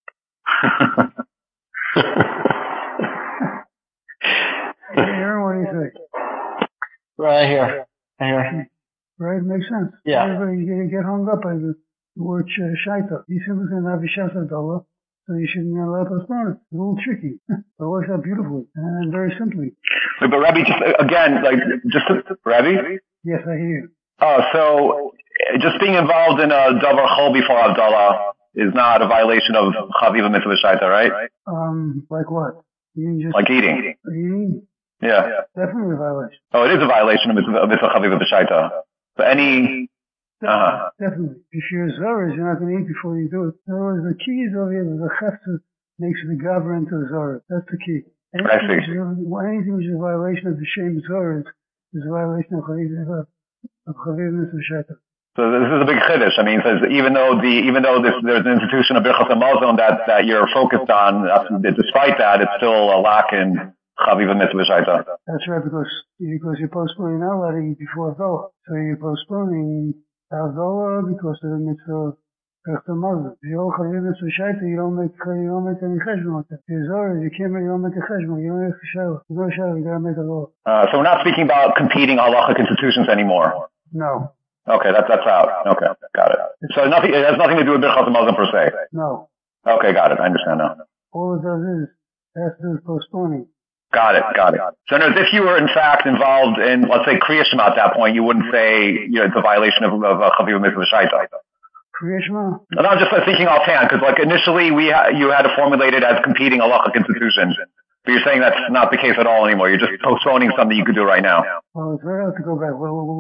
Aaron, what do you think? Right here. Right, makes sense. Yeah. Everybody get hung up by the word shaita. You simply going to have a Shas Havdalah, so you shouldn't allow to postpone it. It's a little tricky, but it works out beautifully and very simply. But Rabbi, Rabbi? Yes, I hear you. Oh, so just being involved in a davar chol before Havdalah is not a violation of Chaviv Mitzvah B'Shaita, right? Like what? Like eating. Eating? Yeah. Definitely a violation. Oh, it is a violation of Mitzvah Chaviv B'Shaita. So any Definitely. If you're Zoris, you're not going to eat before you do it. In other words, the key is over here that the chefta makes the gaver into a Zoris. That's the key. Anything which is a violation of the Shem Zoris is a violation of Chaviv Mitzvah Shaita. So this is a big chiddush. I mean, it says even though there's an institution of Birchas Hamazon that you're focused on, despite that, it's still a lack in Chaviv Mitzvah Shaita. That's right, because you're postponing not allowed to eat before Avdolah. So you're postponing Avdolah because of the mitzvah of Birchas Hamazon. If you're Chaviv Mitzvah Shaita, you don't make any cheshbon with it. If you're you don't make a cheshbon. You don't have to show. You don't show. You gotta make a law. So we're not speaking about competing halachic institutions anymore. No. Okay, that's out. Okay, got it. So it has nothing to do with Birchas Hamazon per se. No. Okay, got it. I understand now. All it does is, it has to do with postponing. Got it. So in other words, if you were in fact involved in, let's say, Kriya Shema at that point, you wouldn't say it's a violation of Chaviv Mitzvah Shaita. Kriya Shema? No, I'm just thinking offhand, because like initially you had to formulate it as competing halachic institutions. But you're saying that's not the case at all anymore. You're just postponing something you could do right now. Well, it's very hard to go back.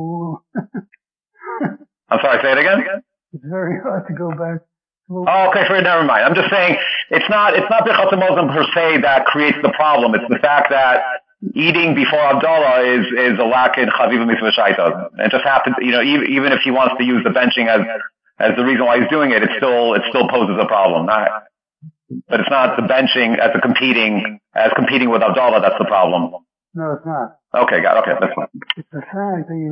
I'm sorry, say it again? It's very hard to go back. Oh, okay, never mind. I'm just saying it's not Birchas Hamazon per se that creates the problem. It's the fact that eating before Avdolah is a lack in Chaviv Mitzvah Shaita. It just happens, even if he wants to use the benching as the reason why he's doing it, it still poses a problem. But it's not the benching as competing with Avdolah that's the problem. No, it's not. Okay, that's fine. It's the fact that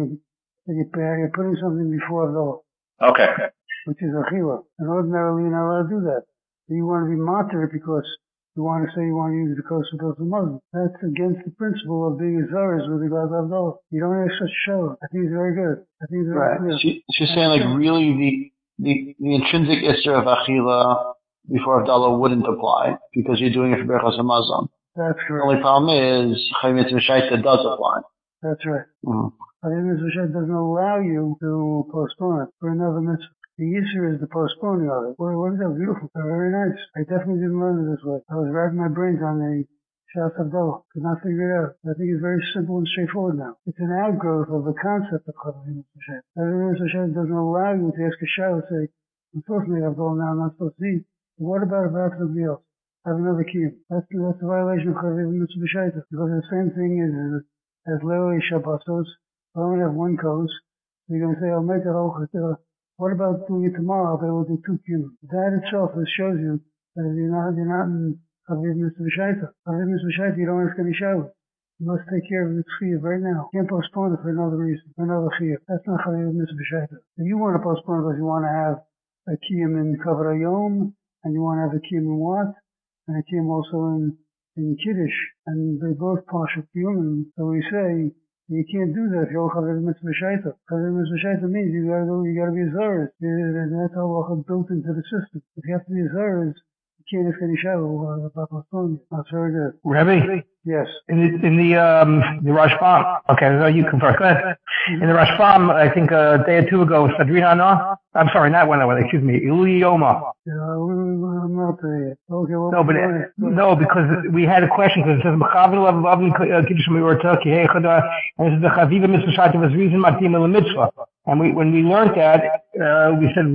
you're putting something before Avdolah. Okay. Which is Achila. And ordinarily you're not allowed to do that. You want to be martyred because you want to say you want to use the kosher of the Muslim. That's against the principle of being a Zoris with regard to Avdolah. You don't have such a show. I think it's very good. I think it's very clear. She's saying like really the intrinsic issur of Achila before Avdolah wouldn't apply because you're doing it for Birchas Hamazon. That's correct. The only problem is Chaviv Mitzvah Shaita does apply. That's right. Mm-hmm. Chaviv Mitzvah Shaita doesn't allow you to postpone it for another mitzvah. The issue is the postponing of it. Boy, what is that beautiful? Very nice. I definitely didn't learn it this way. I was racking my brains on the Shas Avdolah. Could not figure it out. I think it's very simple and straightforward now. It's an outgrowth of the concept of Chaviv Mitzvah Shaita. Chaviv Mitzvah Shaita doesn't allow you to ask a shah and say, I'm supposed to make Avdolah now, I'm not supposed to eat. What about if I have somebody else? Have another kiyum. That's the violation of Chaviv Mitzvah Shaita. Because the same thing is as Leilei Shabbosos. I only have one kos. You're going to say, I'll make a whole chetila. What about doing it tomorrow? I'll be able to do 2 kiyum. That itself shows you that you're not in Chaviv Mitzvah Shaita. Chaviv Mitzvah Shaita, you don't ask any showers. You must take care of the chiyuv right now. You can't postpone it for another reason, for another chiyuv. That's not Chaviv Mitzvah Shaita. If you want to postpone it because you want to have a kiyum in Kavod Hayom, and you want to have a kiyum in what? And a kiyum also in Kiddush, and they both partial kiyum. So we say, you can't do that if you're Chaviv Mitzvah Shaita. Chaviv Mitzvah Shaita means you gotta be a Zoris. That's how built into the system. If you have to be a Zoris, you can't ask any shadow about postponing. That's very good. Rebbe? Yes. In the Rashbam. Okay, so you can first. Go ahead. In the Rashbam, I think a day or two ago, Sadrina no? I'm sorry, not one hour, excuse me. Ilui Yoma. I'm not there yet. Okay, well, no, because we had a question, because it says, M'chavil avavim kiddush mi'orta ki heichada, and it says, the Chaviv Mitzvah Shaita was reason matim el mitzvah. And when we learned that, we said,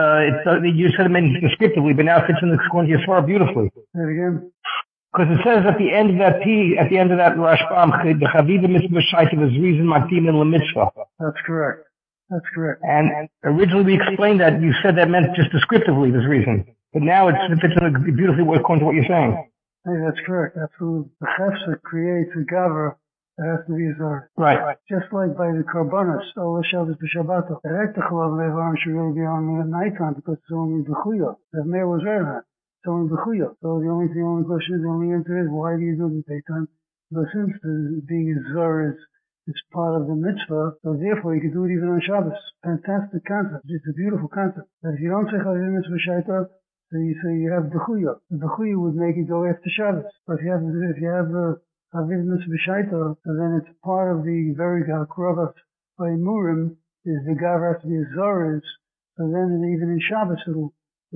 you said it meant descriptively, but now it fits in the according to your Swarah beautifully. Say it again. Because it says at the end of that Rashbam, the Chaviv Mitzvah Shaita was reason matim el mitzvah. That's correct. That's correct. And originally we explained that you said that meant just descriptively this reason. But now it fits in beautifully according to what you're saying. Hey, that's correct. Absolutely. The chefsa creates a gaver that has to be Zoris. Right. Just like by the Karbanos, all the Shabbos b'Shabbato. The Ektachal of Levarim should really be on at nighttime because it's only B'chuyo. The Meir was right on it. It's only B'chuyo. So the only question is, the only answer is, why do you do it in the daytime? Because since being a Zoris it's part of the mitzvah, so therefore you can do it even on Shabbos. Fantastic concept. It's a beautiful concept. But if you don't say Chaviv Mitzvah Shaita, so you say you have B'chuya. The B'chuya would make it go after Shabbos. But if you have Chaviv Mitzvah Shaita, so then it's part of the very Krovas by Murim, is the Gav has to be a Zoris, so then even in Shabbos it'll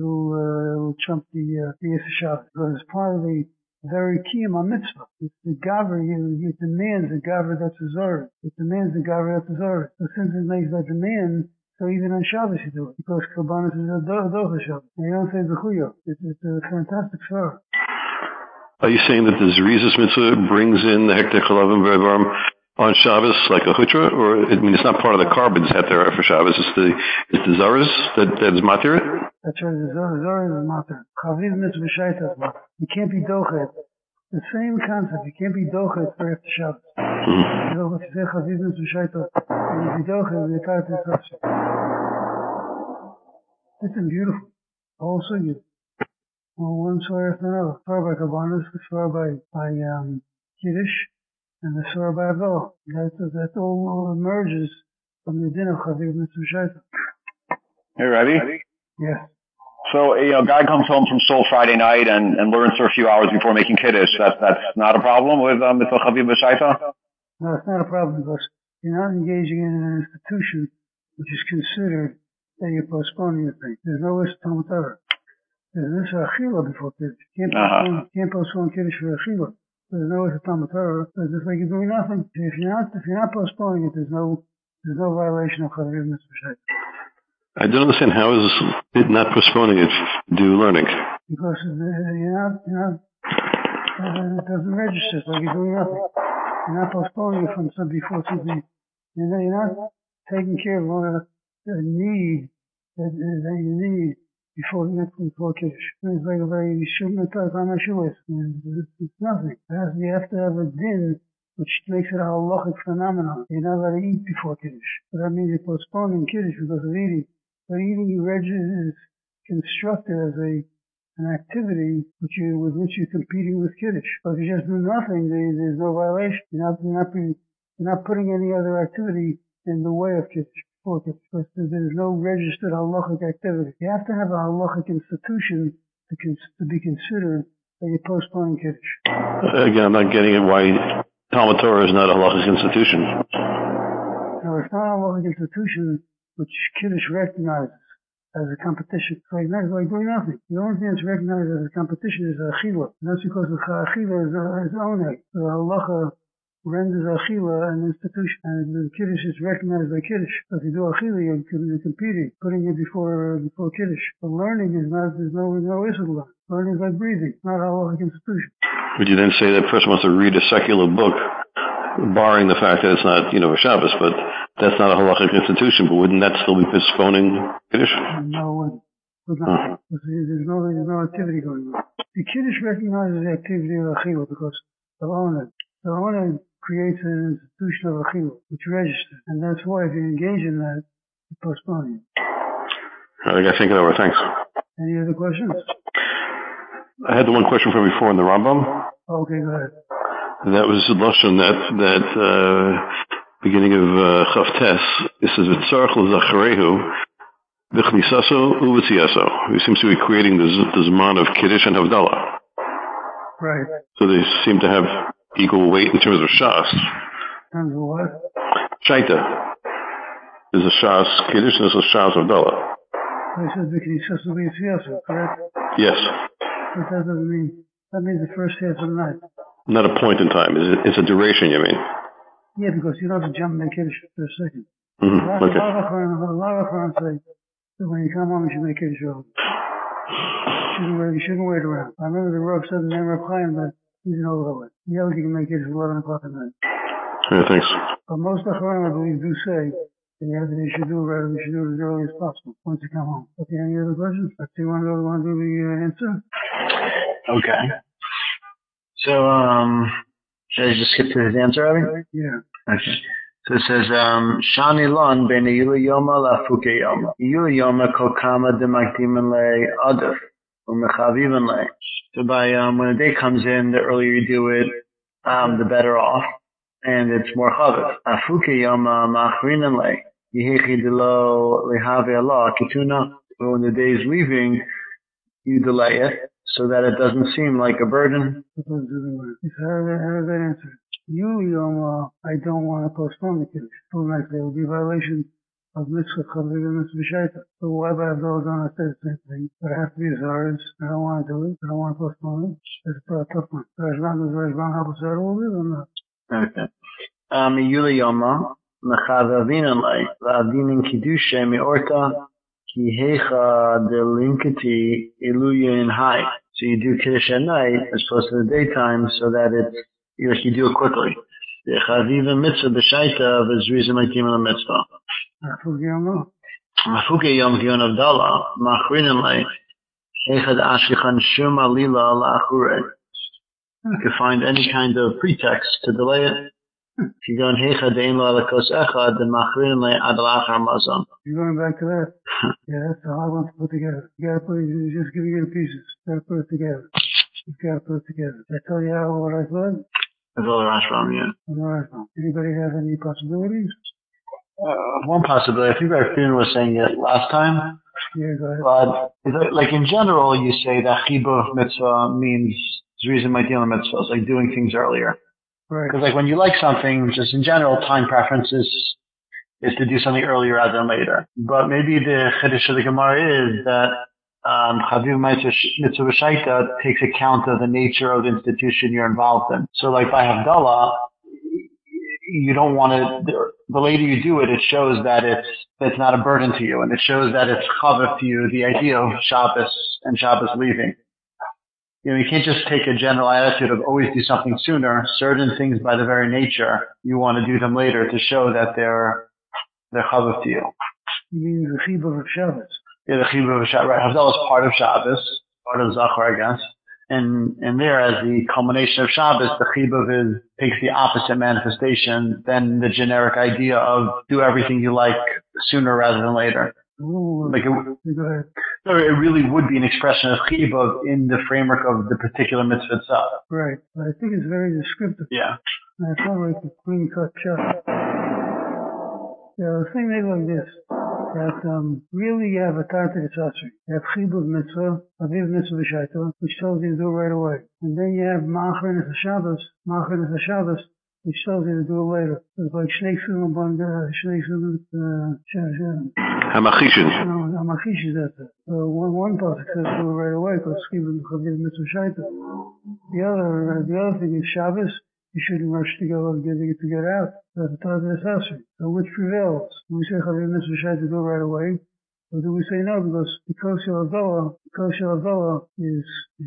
trump the Yisra Shabbos. Because it's part of the very kiyum on mitzvah. It's the gaver, it demands the gaver that's a zoris. It demands the gaver that's a zoris. So since it makes that demand, So even on Shabbos you do it, because Kabbanis is a Docha Shabbos. And you don't say Zechuyo. It's a fantastic story. Are you saying that the Zerizus mitzvah brings in the Hektek Chalavim V'Evarim on Shabbos like a chutra, or it's not part of the carbons heter for Shabbos? It's the zaris that is matir. That's right. The zaris is matir. Chaviv mitzvah shaita is matir. You can't be dochet. The same concept. You can't be dochet for after Shabbos. You know what you say? Chaviv mitzvah shaita. And you be dochet, you tie to the This is beautiful. Also, you one swear after another. Swear by Kabbanis, swear by Kiddush. And the Surah by Avil. That all emerges from the din of Chaviv Mitzvah Shaita. Hey, Rebbe? Yes. So, a guy comes home from Seoul Friday night and learns for a few hours before making Kiddush. That's not a problem with Mitzvah Chaviv Shaita? No, it's not a problem because you're not engaging in an institution which is considered that you're postponing the thing. There's no Talmud Torah. There's this Achila before Kiddush. You can't postpone Kiddush for Achila. There's no Talmud Torah. It's just like you're doing nothing. If you're not postponing it, there's no violation of Chaviv Mitzvah Shaita. I don't understand how is it not postponing it due learning. Because you're not. It doesn't register. It's like you're doing nothing. You're not postponing it from before something. You're not taking care of all the need that you need before Kiddush. It's like a very shouldn't have on my shoelace. It's nothing. You have to have a din which makes it a halachic phenomenon. You're not allowed to eat before Kiddush. So that means you're postponing Kiddush because of eating. But eating is constructed as an activity with which you're competing with Kiddush. But if you just do nothing, there's no violation. You're not putting any other activity in the way of Kiddush. Because there's no registered halachic activity. You have to have a halachic institution to be considered that you're postponing Kiddush. Again, I'm not getting it why Talmud Torah is not a halachic institution. No, it's not a halachic institution which Kiddush recognizes as a competition. It's like doing nothing. The only thing that's recognized as a competition is Achila. And that's because the Achila is oneg. The halacha renders Achila an institution, and the Kiddush is recognized by Kiddush. So if you do Achila, you're competing, putting it before Kiddush. But learning is not, there's no issue to learn. Learning is like breathing, not a halachic institution. Would you then say that person wants to read a secular book, barring the fact that it's not, Shabbos, but that's not a halachic institution, but wouldn't that still be postponing Kiddush? No, would not. There's no activity going on. The Kiddush recognizes the activity of Achila because the owner creates an institution of Achila, which registers. And that's why if you engage in that, you're postponing it. I think I think it over. Thanks. Any other questions? I had the one question from before in the Rambam. Okay, go ahead. That was the Lashon that beginning of Chavtes. It says, V'tzarech l'zacharehu v'chnisaso u'v'tziaso. He seems to be creating the Zman of Kiddush and Havdalah. Right. So they seem to have equal weight in terms of Shas. In terms of what? Shaita. There's a Shas Kiddush and there's a Shas Havdalah. He says v'chnisaso u'v'tziaso, correct? Yes. But that doesn't mean, that means the first half of the night. Not a point in time. It's a duration, you mean? Yeah, because you don't have to jump and make Kiddush for a second. Mm-hmm. A lot of Quran say that when you come home you should make Kiddush early. You shouldn't wait around. I remember the Rav said in the name of Chaim that he's an overlay. He held you can make Kiddush at 11 o'clock at night. Yeah, thanks. But most of the Quran, I believe, do say that you should do it as early as possible once you come home. Okay, any other questions? Do you want to do the answer? Okay. So, should I just skip to his answer, Abby? Yeah. Okay. So it says, Shani Lon ben Yula Yoma la Fuke Yoma. Yula Yoma kokama de makdimen le adif, umechaviven le. So by, when a day comes in, the earlier you do it, the better off. And it's more chaviv. Afuke Yoma machrinen le. Yehechi de lo lehave Allah kituna. When the day is leaving, you delay it, so that it doesn't seem like a burden. How does that answer? I don't want to postpone the Kiddush. So nicely, it would be a violation of mitzvah chaviv and mitzvah shaita. So why by those on I say the same thing? But it has to be Zaris. I don't want to do it. I don't want to postpone it. It's a tough one. Does Rashban help us out a little bit or not? Okay. Yuli Yoma. Mechavavin lay v'avinin kidusha miorta ki hecha delinkati iluya in high. So you do kiddush at night as opposed to the daytime, so that you do it quickly. The chaviva mitzvah b'shaita is reason like the mitzvah. Mafuke yom kiyon avdala machrinan lay hechad ashkechan shum alila la'achure. You can find any kind of pretext to delay it. If you go in Heicha Dein Lo Alakos Echad, then Machrin Le Ad Lachar Mazon. You're going back to that? Yeah, that's the hard one to put together. You gotta put it, you're just giving it in pieces. You gotta put it together. You gotta put it together. Did I tell you what I thought? That's all the Rashbam, yeah. Anybody have any possibilities? One possibility, I think our friend was saying it last time. Yeah, go ahead. But, like in general, you say that Chibuv Mitzvah means reason my dealing mitzvahs, like doing things earlier. Right. Because like when you like something, just in general, time preference is to do something earlier rather than later. But maybe the Chiddush of the Gemara is that Chaviv Mitzvah B'Shaita takes account of the nature of the institution you're involved in. So like by Havdalah, you don't want to, the later you do it, it shows that it's not a burden to you, and it shows that it's chaviv to you, the idea of Shabbos and Shabbos leaving. You know, you can't just take a general attitude of always do something sooner. Certain things by the very nature, you want to do them later to show that they're chaviv to you. You mean the chibur of Shabbos? Yeah, the chibur of Shabbos. Right. Havdalah is part of Shabbos, part of Zachar, I guess. And there, as the culmination of Shabbos, the chibur takes the opposite manifestation than the generic idea of do everything you like sooner rather than later. Ooh, like it really would be an expression of chibur in the framework of the particular mitzvah itself. Right. But I think it's very descriptive. Yeah. And it's not like a clean-cut shot. Yeah, the thing made like this, that really you have a tartar tzatzer. You have chibur mitzvah, aviv mitzvah b'shaita, which tells you to do it right away. And then you have ma'achrin es Shabbos, which tells you to do it later. It's like Shnei Sulam Hamachishin. Hamachishin, that's it. So one pasuk says do it right away, because chibur mitzvah b'shaita. The other thing is Shabbos. You shouldn't rush to go and get out. That's the tartar tzatzer. So which prevails? Do we say chaviv mitzvah b'shaita to do it right away? Or do we say no, because Kosher Havdalah is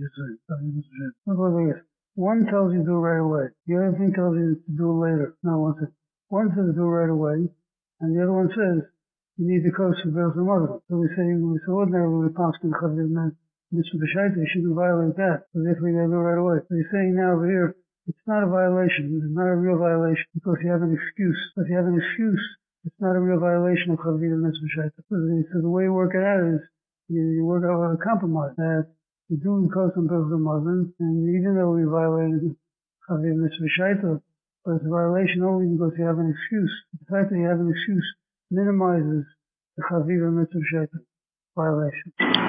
one tells you to do it right away. The other thing tells you to do it later. No, one says do it right away, and the other one says you need the Kosher Havdalah. So we say, ordinarily we pass in chaviv mitzvah b'shaita, you shouldn't violate that. So therefore you got to do it right away. So you're saying now over here, it's not a violation. It's not a real violation because you have an excuse. If you have an excuse, it's not a real violation of Chaviv Mitzvah B'Shaita. So the way you work it out is you work out a compromise that you do cause some people Muslims, and even though we violated Chaviv Mitzvah B'Shaita, but it's a violation only because you have an excuse. The fact that you have an excuse minimizes the Chaviv Mitzvah B'Shaita violation.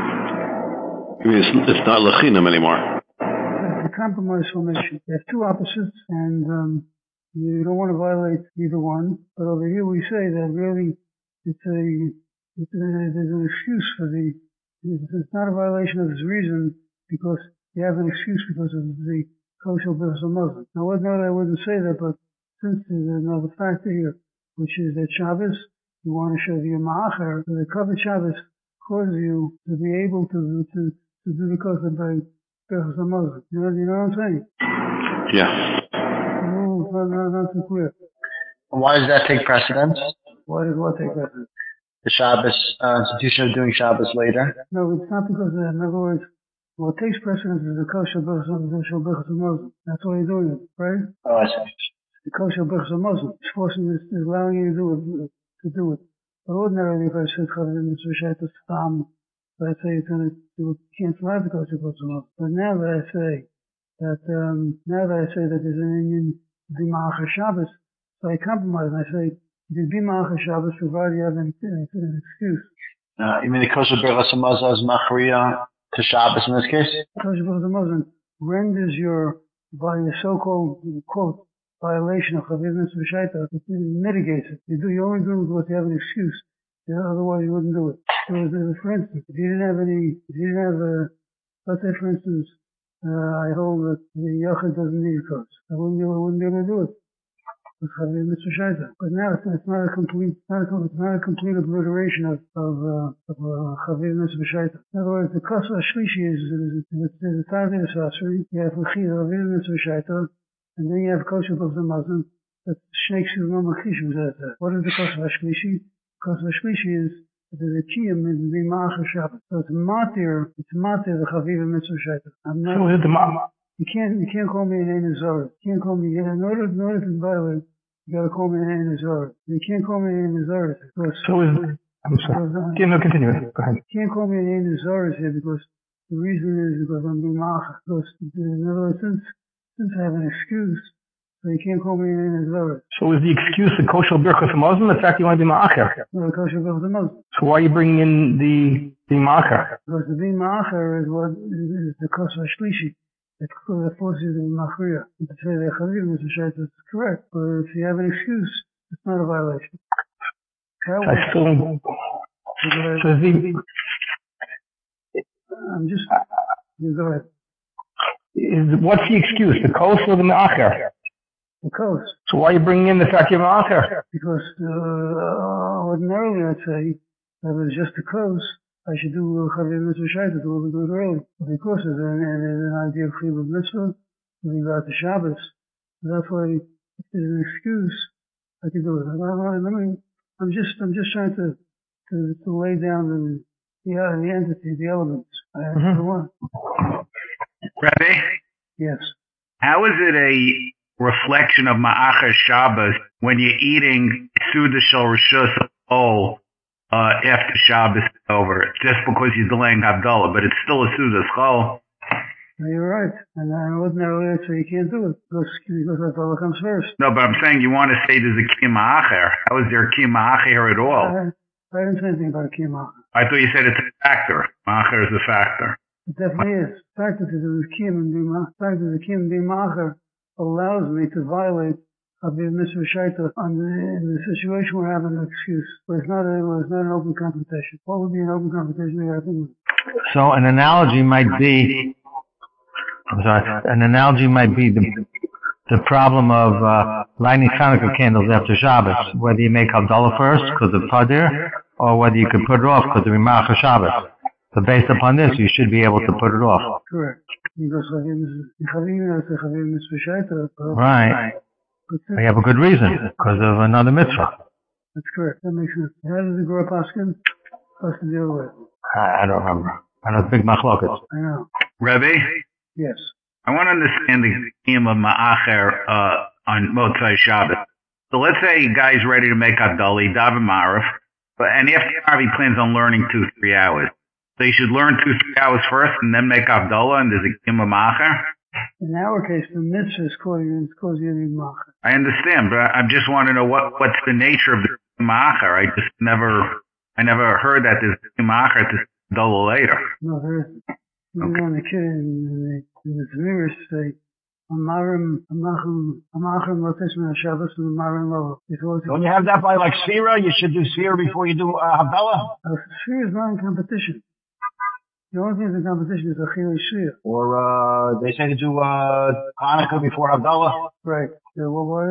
It's not lechinam anymore. A compromise formation. You have two opposites, and you don't want to violate either one. But over here we say that really there's an excuse for it's not a violation of his reason because you have an excuse because of the kosher b'chas Muslim. Now, ordinarily I wouldn't say that, but since there's another factor here, which is that Shabbos, you want to show the ma'acher, the covered Shabbos causes you to be able to do the kosher by b'chas Muslim. You know what I'm saying? Yeah. No, not too clear. Why does that take precedence? Why does what take precedence? The Shabbos institution of doing Shabbos later. No, it's not because of that. In other words, what takes precedence is the kosher b'chas Muslim. That's why you're doing it, right? Oh, I see. The kosher b'chas Muslim. It's forcing is allowing you to do it. But ordinarily, if I said chaviv mitzvah b'shaita stam, I'd say it's going to cancel out the kosher b'chas Muslim. But now that I say that there's an Indian be ma'acher Shabbos, so I compromise and I say you can be ma'acher Shabbos provided you have an excuse. You mean the kosher b'chas Muslim is machriya to Shabbos in this case? Kosher b'chas Muslim renders by your so-called quote violation of chaviv mitzvah b'shaita, it mitigates it. You only do it because you have an excuse. Otherwise you wouldn't do it. So for instance, if you didn't have let's say for instance, I hold that the yachid doesn't need kos. I wouldn't be able to do it. with Chaviv Mitzvah Shaita. But now it's not a complete obliteration of Chaviv Mitzvah Shaita. In other words, the Kosov Shlishi is the Tardi Asasri. You have Chaviv Mitzvah Shaita, and then you have Kosov of the Muslim. That Shnei Ksuvim Machishim says that. What is the Kosov Shlishi? Kosov Shlishi is the Kiyam in the Ma'achar Shabbat. So it's matir the Chaviv Mitzvah Shaita. So is it the You can't call me an Ein Zohar. You can't call me, in order to violate, you gotta call me an Ein Zohar. You can't call me an Ein Zohar. So is it, I'm sorry. Continue. Go ahead. You can't call me an Ein Zohar here because the reason is because I'm being Ma'achar. Because, in other words, since I have an excuse, so you can't call me an Ein Zohar. So is the excuse the kosher birchas a Muslim? The fact you want to be Ma'achar? No, the kosher birchas a Muslim. So why are you bringing in the Ma'achar? Because the being Ma'achar is what is the kosher shlishi. It forces you to be machriya. To say that Chaviv Mitzvah Shaita is correct, but if you have an excuse, it's not a violation. You go ahead. What's the excuse? The kos or the ma'achar? The kos. So why are you bringing in the fact you're ma'achar? Because ordinarily I'd say that it was just a kos. I should do Chaviv Mitzvah Shaita, do it early. Because there's an idea of Chiyuv Mitzvah, we got the Shabbos. That's why, if there's an excuse, I can do it. I'm just trying to lay down the entity, the elements. Rabbi? Yes. How is it a reflection of Ma'achar Shabbos when you're eating Suda Shel Rishus after Shabbos is over, just because you're delaying Havdalah, but it's still a Suda Schol? You're right. And ordinarily I'd say you can't do it because Havdalah comes first. No, but I'm saying you want to say there's a Kiyum Ma'achar. How is there a Kiyum Ma'achar at all? I didn't say anything about a Kiyum Ma'achar. I thought you said it's a factor. Ma'achar is a factor. It definitely is. The fact that the Kiyum being Ma'achar allows me to violate Chaviv Mitzvah Shaita in the situation where I have an excuse. But it's not an open competition. What would be an open competition? So an analogy might be the problem of lighting Hanukkah candles after Shabbos, whether you make Havdalah first because of Tadir, or whether you could put it off because of Ma'achar Shabbos. But based upon this, you should be able to put it off. Correct. Because Chaviv Mitzvah Shaita. Right. You have a good reason, because of another mitzvah. That's correct. That makes sense. How does it grow up asking? What's the deal with? I don't remember. I know it's big machlokas. I know. Rebbe? Yes. I want to understand the theme of Ma'achar on Motzai Shabbos. So let's say a guy's ready to make Havdalah, daven Ma'ariv, and after Ma'ariv he plans on learning 2-3 hours. So he should learn 2-3 hours first and then make Havdalah, and there's a theme of Ma'achar? In our case, the mitzvah is causing you to be Ma'achar. I understand, but I just want to know what's the nature of the Ma'achar. I never heard that there's Ma'achar to Havdalah later. No, there isn't. You know, the kid in the Zmiris say, Amarim Lotes Min HaShabbos and Amarim Lo. Don't you have that by like Sfira? You should do Sfira before you do Havdalah? Sfira is not in competition. The only thing that's in competition is Achille Shir. Or they say to do Hanukkah before Havdalah? Right. Yeah,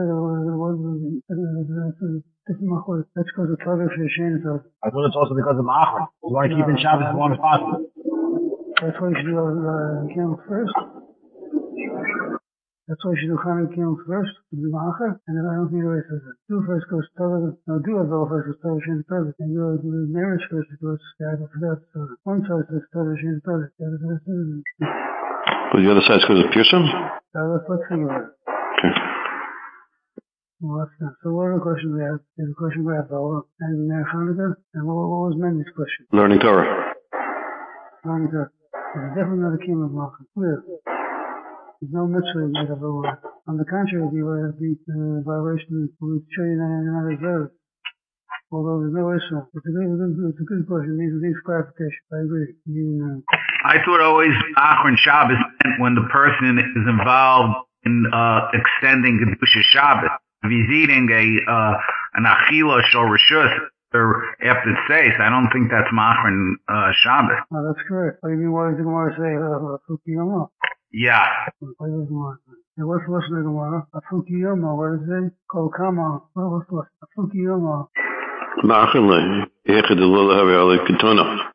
that's because of Tadir Sheshen. I thought it's also because of Ma'achar. You want to keep in Shabbos as long as possible. That's why you should do Kiyum first. That's why you should do Hanukkah Kiyum first, do Ma'achar, and then I don't think the way it says it. Do first goes Tadir, no, do Havdalah first goes Tadir Shen Tadir, and do the marriage first goes Tadir. One side says Tadir Shen Tadir, the other side says But the other side goes to Pirsum? Let's think about it. Okay. Well, that's not. So what are the questions we have? There's a question about Havdalah and Hanukkah, and what was Mendy's question? Learning Torah. Learning Torah. There's definitely not a Kiyum of Ma'achar. Clear. There's no mitzvah made of Havdalah. On the contrary, the violation will show you not observed. Although there's no issue. It's a good question. It needs clarification. I agree. I thought always Ma'achar and Shabbos meant when the person is involved in extending Kedusha Shabbos. If he's eating an Achila Shel Rishus or after Tzeis, I don't think that's Ma'achar and Shabbos. No, that's correct. What do you mean? Why does the Gemara say Chukiyama? Yeah. What's the Gemara? A Fukiyama, what is it? Kolkama. What's a Fukiyama? Ma'achele, Yechidullah Havi Ale Ketona.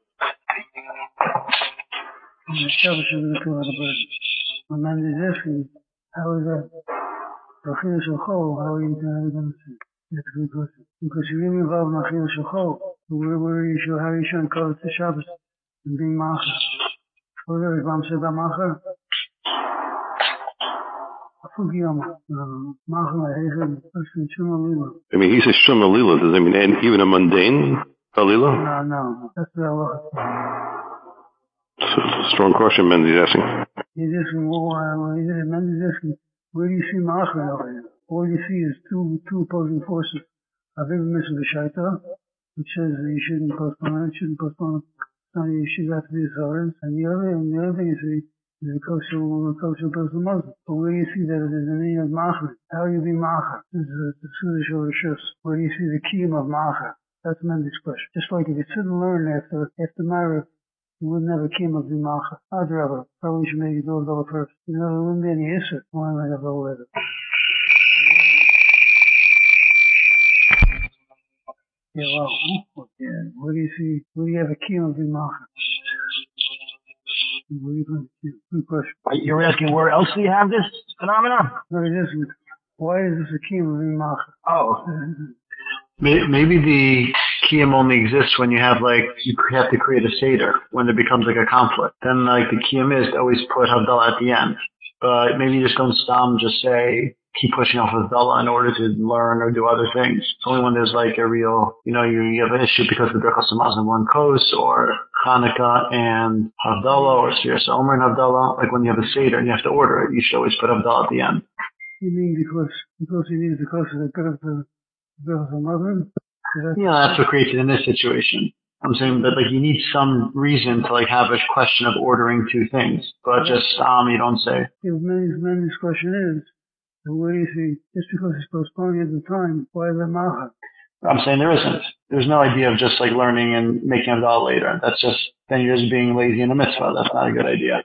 And then there's asking, how is that? Achilles Shachol, how are you going to see? That's a good question. Because you're really involved in Achilles Shachol, where you show how you shouldn't call it to Shabbos and being Macher. Whatever, if I'm saying about Macher, I mean, he says Shum Alila. Does that mean even a mundane Alila? No. That's the Allah. It's a strong question, Mendy's asking. He's asking, Mendy's asking, where do you see Ma'achar over here? All you see is two opposing forces. Aviv Mitzvah B'Shaita, which says that you shouldn't postpone it, you should have to be a Zoran. And the other thing is the kosher person Muslim. But where do you see that there's an need of Ma'achar? How do you be Ma'achar? This is the Sudish or Rishus. Where do you see the kiyum of Ma'achar? That's Mendy's question. Just like if you sit and learn after Ma'ariv, you wouldn't have a kiyum of the Ma'achar. I'd rather. Probably should make it go first. You know, there wouldn't be any issue. Why might have all later? Yeah, well, where do you have a kiyum of the Ma'achar? Good question. You're asking where else do you have this phenomenon? No, it isn't. Why is this a kiyum of the Ma'achar? Oh. Maybe the kiyum only exists when you have you have to create a seder, when there becomes a conflict. Then the kiyum is to always put Havdalah at the end. But maybe you just don't just say, keep pushing off Havdalah in order to learn or do other things. It's only when there's a real, you have an issue because the Birchos Hamazon one kos, or Hanukkah and Havdalah, or Sfiras Omer and Havdalah. Like when you have a seder and you have to order it, you should always put Havdalah at the end. You mean because you need the kos of the Birchos Hamazon? Yeah, that's what creates it in this situation. I'm saying that you need some reason to have a question of ordering two things, but just you don't say. Mendy's question is, where do you see, just because it's postponing at the time, why is that Ma'achar? I'm saying there isn't. There's no idea of just learning and making a doll later. That's just, then you're just being lazy in the mitzvah. That's not a good idea.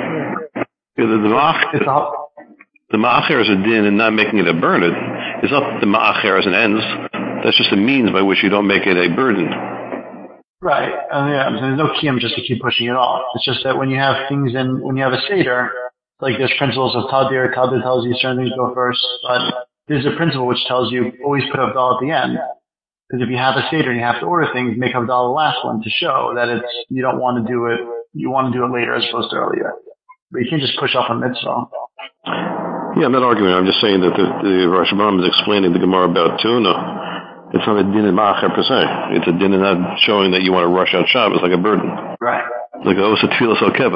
The ma'acher is a din and not making it a burden. It's not the ma'acher as an ends. That's just a means by which you don't make it a burden. Right. There's no kiyum just to keep pushing it off. It's just that when you have things when you have a seder, there's principles of Tadir. Tadir tells you certain things go first, but there's a principle which tells you always put Havdalah at the end. Because if you have a seder and you have to order things, make Havdalah the last one to show that you don't want to do it, you want to do it later as opposed to earlier. But you can't just push off a mitzvah. Yeah, I'm not arguing. I'm just saying that the Rosh Hashanah is explaining the Gemara about tuna. It's not a din in ma'acher per se. It's a din in not showing that you want to rush out Shabbos like a burden. Right. Like Osa Tfilas Al-Keva.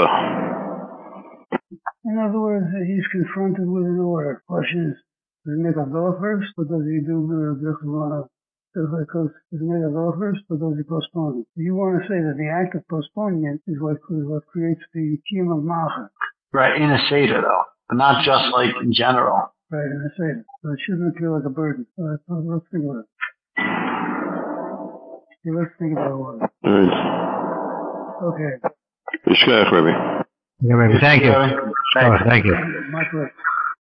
In other words, he's confronted with an order. Question is, does he make Havdalah first, or does he do does he make Havdalah first, or does he postpone it? You want to say that the act of postponing it is what creates the kiyum of Ma'achar. Right, in a seder though, but not just in general. Right, in a seder. So it shouldn't feel like a burden. All right, let's think about it. Let's think about it. All right. Okay. Yishkach, Rabbi. Yeah, Rabbi. Thank you. Thank you. Thank you. My pleasure.